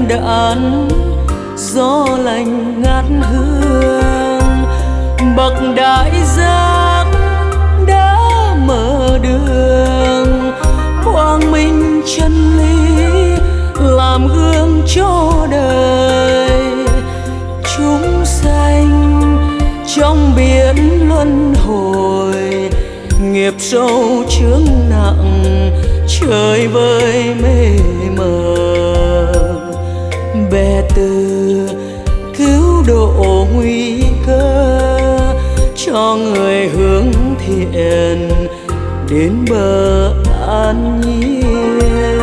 đàn gió lành ngát hương. Bậc đại giác đã mở đường, quang minh chân lý làm gương cho đời. Chúng sanh trong biển luân hồi, nghiệp sâu chướng nặng trời vơi mê mờ. Bè từ cứu độ nguy cơ, cho người hướng thiện đến bờ an nhiên.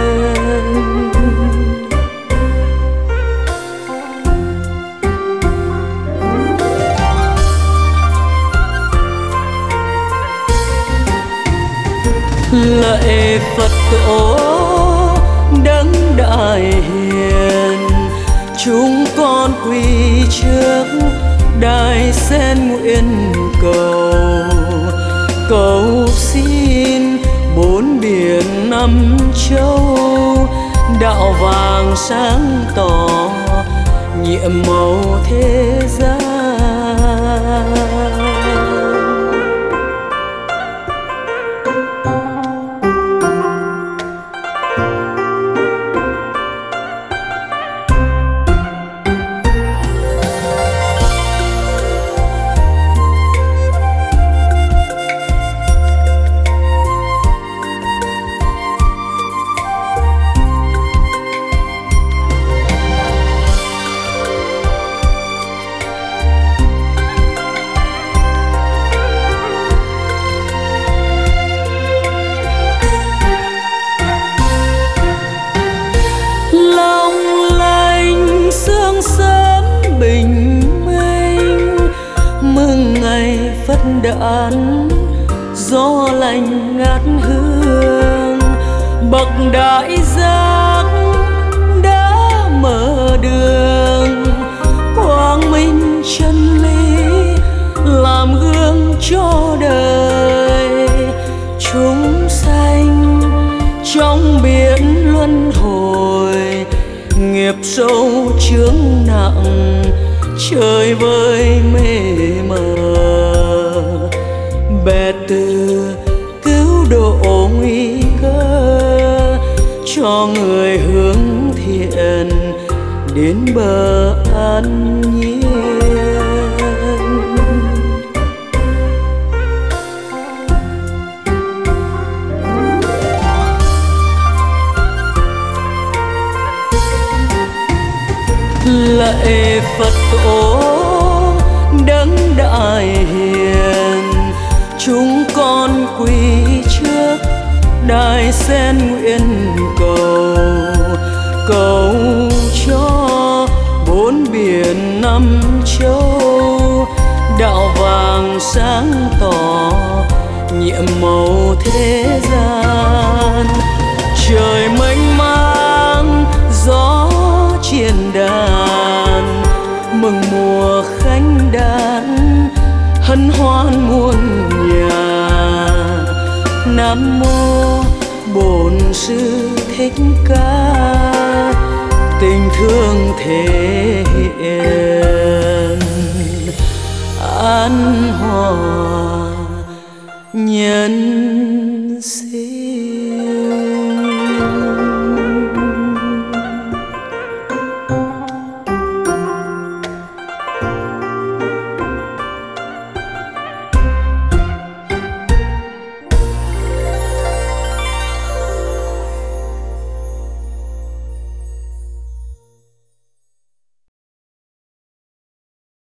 Lạy Phật tổ đấng đại hiền, chúng con quỳ trước đài sen nguyện cầu. Cầu xin bốn biển năm châu, đạo vàng sáng tỏ nhiệm màu thế gian. Phất đàn gió lành ngát hương. Bậc đại giác đã mở đường, quang minh chân lý làm gương cho đời. Chúng sanh trong biển luân hồi, nghiệp sâu chướng nặng trời vơi mê mờ. Bè từ cứu độ nguy cơ, cho người hướng thiện đến bờ an nhiên. Lạy Phật tổ đấng đại hiền, chúng con quỳ trước đài sen nguyện cầu. Cầu cho bốn biển năm châu, đạo vàng sáng tỏ nhiệm màu thế gian. Trời mênh mang gió chiên đàn, mừng mùa khánh đàn hân hoan muôn nhà. Nam mô Bổn Sư Thích Ca, tình thương thể hiện an hòa nhân sinh.